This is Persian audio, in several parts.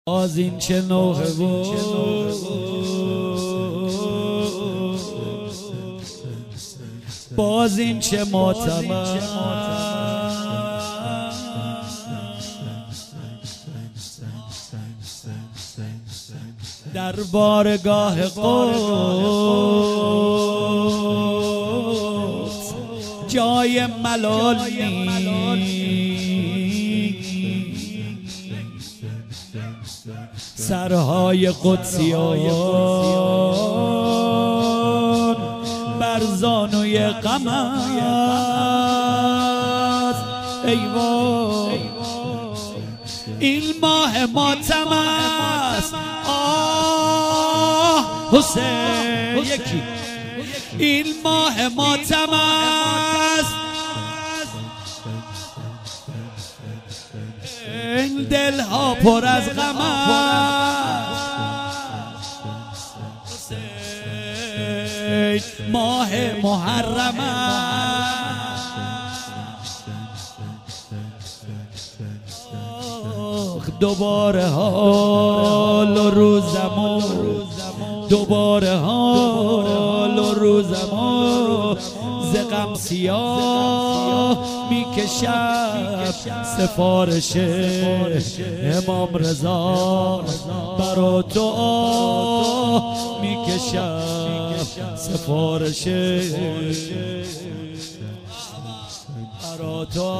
باز این چه نوحه و باز این چه ماتم در بارگاه قدس جای ملال سرهای قدسیان بر زانوی غم است. ای وای این ماه ماتم است. آه حسین یکی این ماه ماتم است. این دلها پر از غم است. ماه محرم است. دوباره حال و روزم دوباره حال و روزم ز غم سیاه میکشم سفارش امام رضا برا تو میکشم سفارش برا تو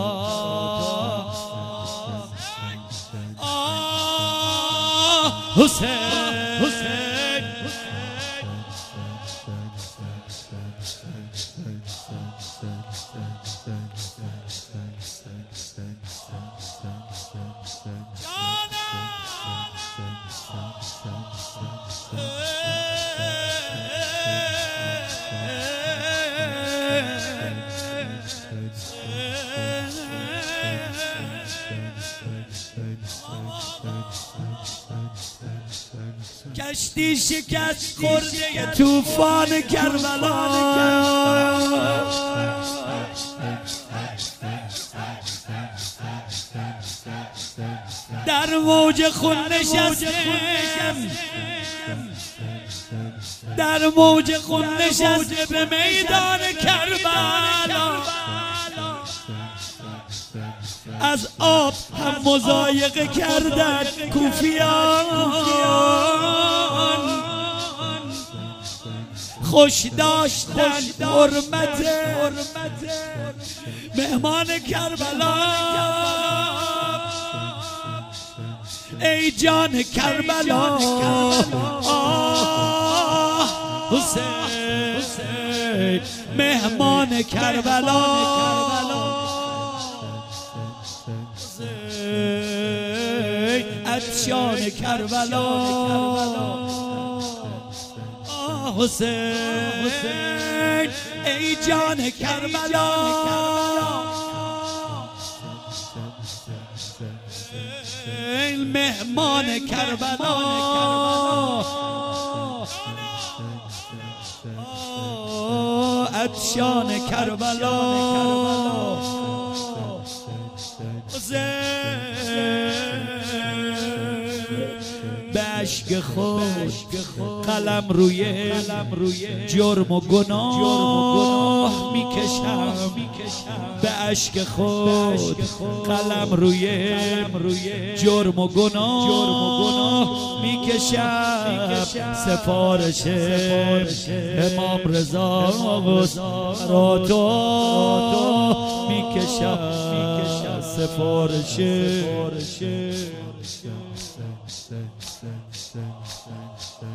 حسین کشتی شکست خورده طوفان کربلا در موج خون نشستم در موج خون نشسته به میدان کربلا از آب هم مضایقه کردن کوفیان خوش داشتن حرمت مهمان کربلا. ای جان کربلا آه حسین مهمان کربلا عطشان کربلا حسین ای جان کربلا ای مهمان کربلا عطشان کربلا به اشک خود قلم روی جرم و گناه میکشم به اشک خود قلم روی جرم و گناه میکشم سفارش امام رضا را تو میکشم سفارش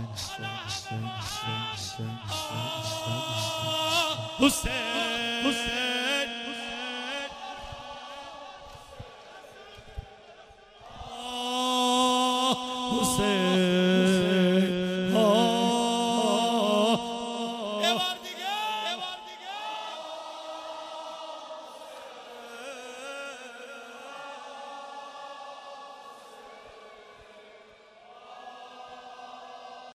حسین